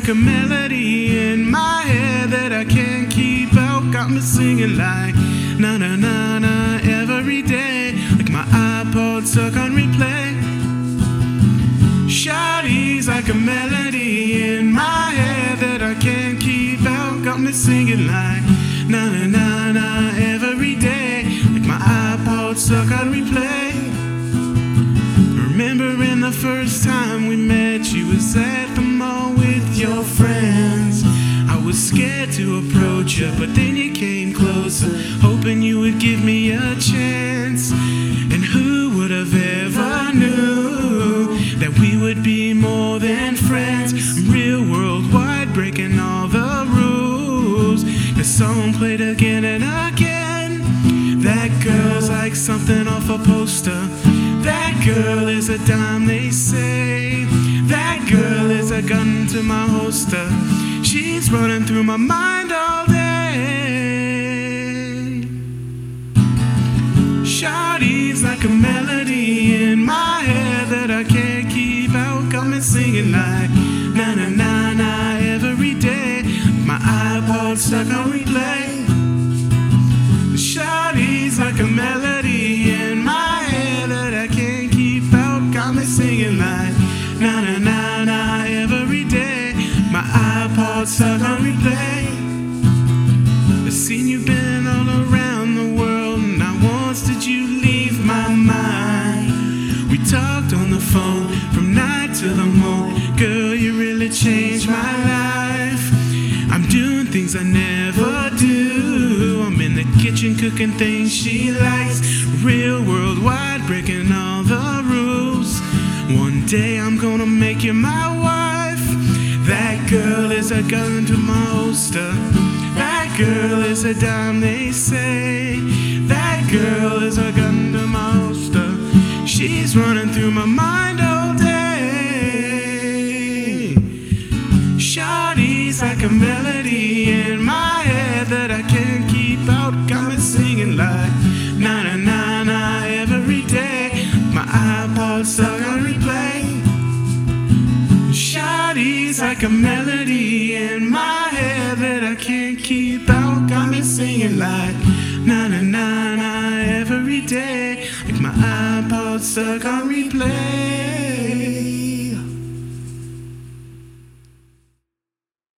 like a melody in my head that I can't keep out. Got me singing like na na na na every day, like my iPod stuck on replay. Shawty's like a melody in my head that I can't keep out. Got me singing like na na na na every day, like my iPod stuck on replay. Remembering the first time we met, you was at the mall with your friends. I was scared to approach you, but then you came closer, hoping you would give me a chance. And who would have ever knew that we would be more than friends? Real worldwide, breaking all the rules. The song played again and again. That girl's like something off a poster. That girl is a dime, they say. That girl is a gun to my holster. She's running through my mind all day. Shawty's like a melody in my head that I can't keep out. Got me singing like na na na na every day, my iPod stuck on replay. Shawty's like a melody in my head that I can't keep out. Got me singing like na na na na every day, my iPod stuck on replay. I've seen you been all around the world, and not once did you leave my mind. We talked on the phone from night till the morning. Girl, you really changed my life. I'm doing things I never do. I'm in the kitchen cooking things she likes. Real worldwide, breaking all the rules. One day I'm gonna make you my wife. That girl is a gun to my holster. That girl is a dime, they say. That girl is a gun to my holster. She's running through my mind all day. Shawty's like a melody in my head that I can't keep out. Got me singing like na na na na every day, my iPod stuck on replay. Shawty's like a melody in my head that I can't keep out. Got me singing like na na na na every day, like my iPod stuck on replay.